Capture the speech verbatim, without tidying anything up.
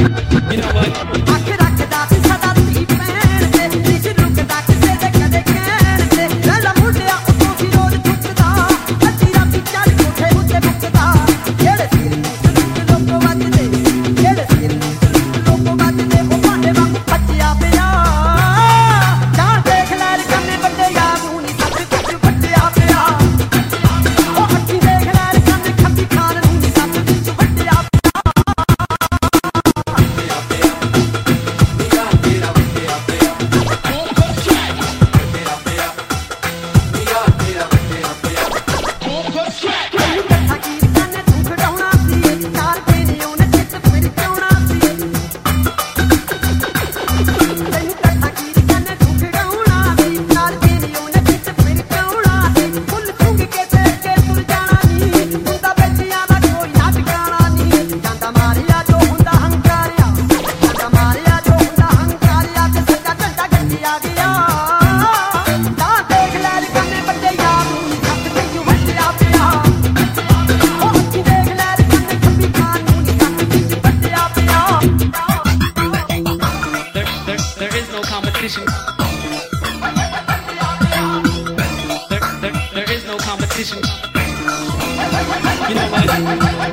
You know what? ਅੱਖ ਰੱਖਦਾ ਸੀ ਸਦਾ ਧੀ ਭੈਣ ਤੇ, ਨੀਚ ਲੁਕਦਾ ਕਿਸੇ ਦੇ ਕਦੇ ਕਹਿਣ ਤੇ, ਲੜਾ ਮੁੰਡਿਆ ਉੱਤੋਂ ਸੀ ਰੋਜ਼ ਚੁੱਕਦਾ, ਅੱਧੀ ਰਾਤੀ ਚੜ ਕੋਠੇ ਉੱਤੇ ਮੁੱਕਦਾ, ਜਿਹੜੇ ਸਿਰ ਨੂੰ ਲੋਕੋ ਵੱਜਦੇ, ਜਿਹੜੇ ਸਿਰ ਨੂੰ ਲੋਕੋ ਵੱਜਦੇ, ਉਹ ਭਾਂਡੇ ਵਾਂਗ ਭੱਜਿਆ ਪਿਆ, ਜਾਣ ਦੇਖ ਲੈ ਰਕਮੇ ਵੱਡੇ ਯਾਰ ਨੂੰ ਨੀ ਸੱਚ ਕੁਝ ਵੱਜਿਆ ਪਿਆ, ਉਹ ਅੱਖੀ ਦੇਖ ਲੈ ਰਕਮੇ ਖੱਬੀ ਖਾਨ ਨੂੰ ਨੀ ਸੱਚ ਕੁਝ ਵੱਜਿਆ ਪਿਆ। There is no competition. There, there, there is no competition. You know what?